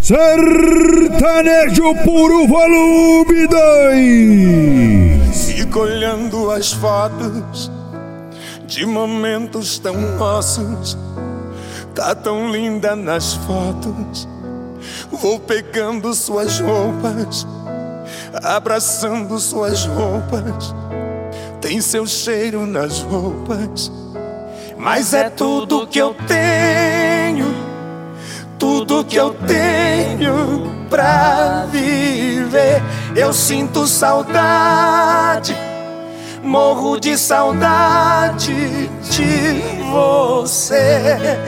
Sertanejo Puro Volume 2. Fico olhando as fotos de momentos tão nossos. Tá tão linda nas fotos. Vou pegando suas roupas, abraçando suas roupas. Tem seu cheiro nas roupas. Mas é tudo que eu tenho, tudo que eu tenho pra viver. Eu sinto saudade, morro de saudade de você.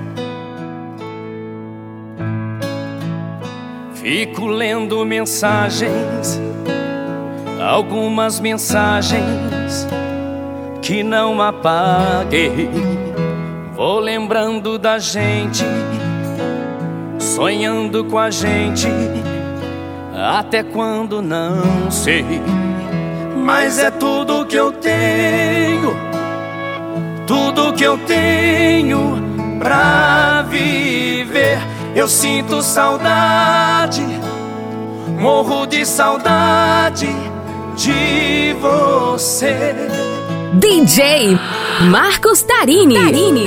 Fico lendo mensagens, algumas mensagens que não apaguei. Vou lembrando da gente, sonhando com a gente, até quando não sei. Mas é tudo que eu tenho, tudo que eu tenho pra viver. Eu sinto saudade, morro de saudade de você. DJ Marcos Tarini.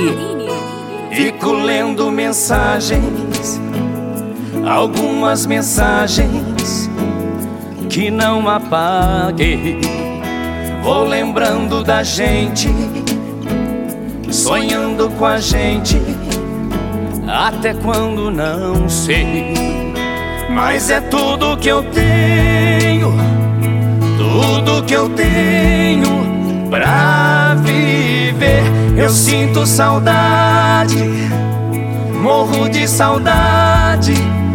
Fico lendo mensagens, algumas mensagens que não apaguei. Vou lembrando da gente, sonhando com a gente, até quando não sei. Mas é tudo que eu tenho, tudo que eu tenho pra viver. Eu sinto saudade, morro de saudade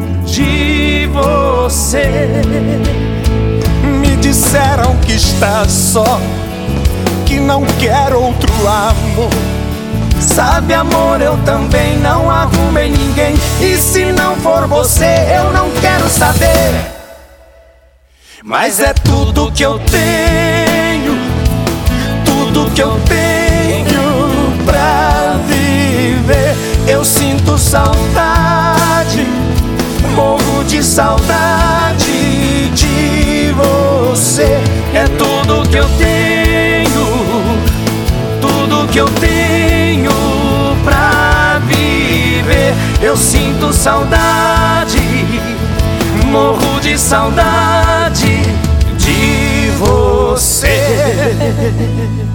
de você. Me disseram que está só, que não quer outro amor. Sabe, amor, eu também não arrumei ninguém. E se não for você, eu não quero saber. Mas é tudo que eu tenho, tudo que eu tenho pra viver. Eu sinto saudade, morro de saudade de você. É tudo que eu tenho, tudo que eu tenho pra viver. Eu sinto saudade, morro de saudade de você.